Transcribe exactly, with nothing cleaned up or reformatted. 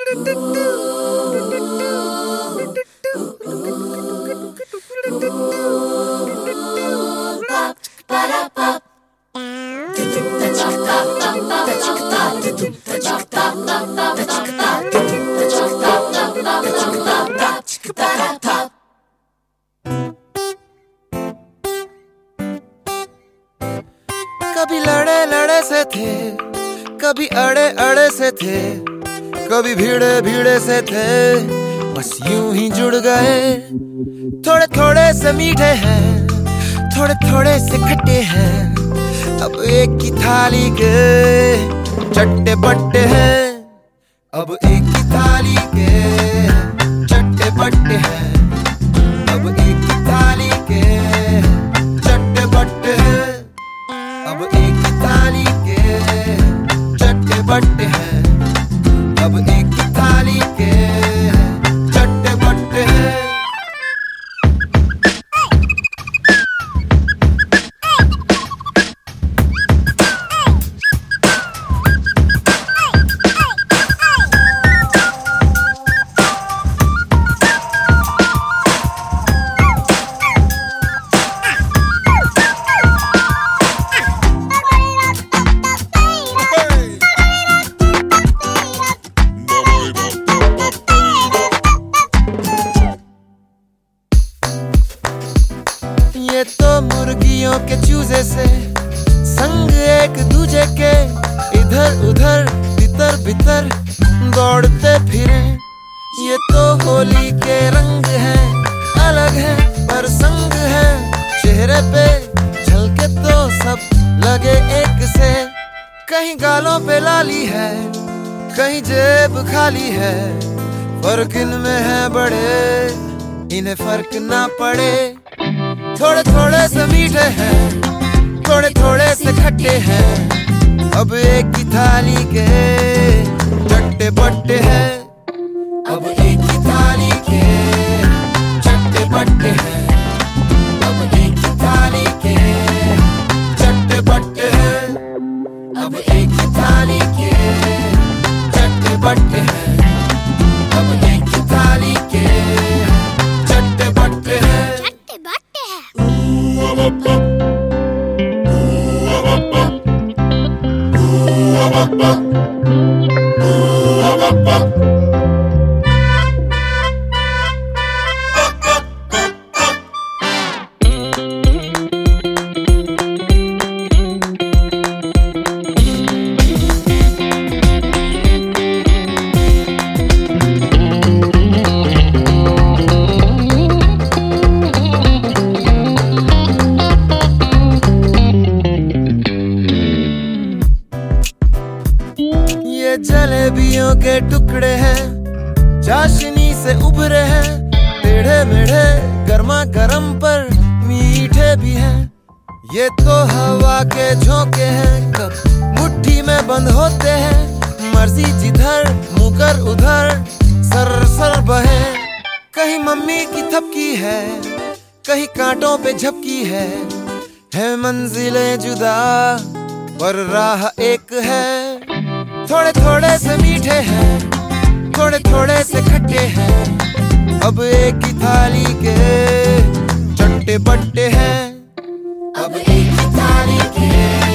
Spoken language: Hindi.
कभी लड़े लड़े से थे, कभी अड़े अड़े से थे, कभी भीड़े भीड़े से थे, बस यूं ही जुड़ गए। थोड़े थोड़े से मीठे हैं, थोड़े थोड़े से खट्टे हैं, अब एक की थाली के चट्टे बट्टे हैं। अब एक की थाली के चट्टे बट्टे हैं, अब एक की थाली के चट्टे बट्टे हैं, अब एक की थाली के चट्टे बट्टे हैं, अब एक की थाली के चट्टे बट्टे हैं। ये तो मुर्गियों के चूजे से संग एक दूजे के इधर उधर तितर बितर दौड़ते फिरे। ये तो होली के रंग हैं, अलग हैं पर संग हैं, चेहरे पे झलके तो सब लगे एक से। कहीं गालों पे लाली है, कहीं जेब खाली है, फर्क इनमें है बड़े, इन्हें फर्क ना पड़े। थोड़े थोड़े से मीठे हैं, थोड़े थोड़े से खट्टे हैं, अब एक की थाली के चट्टे बट्टे हैं, अब एक की थाली के चट्टे बट्टे हैं, अब एक की थाली के चट्टे बट्टे हैं, अब एक की थाली के चट्टे बट्टे हैं, अब एक की थाली के चट्टे बट्टे हैं। ये जलेबियों के टुकड़े हैं, चाशनी से उभरे हैं, टेढ़े मेढ़े गर्मा गर्म पर मीठे भी हैं। ये तो हवा के झोंके हैं, कब मुट्ठी में बंद होते हैं, मर्जी जिधर मुकर उधर सर सर बहे। कहीं मम्मी की थपकी है, कहीं कांटों पे झपकी है, है मंजिलें जुदा पर राह एक है। थोड़े थोड़े से मीठे हैं, थोड़े थोड़े से खट्टे हैं, अब एक की थाली के चट्टे बट्टे हैं, अब एक की थाली के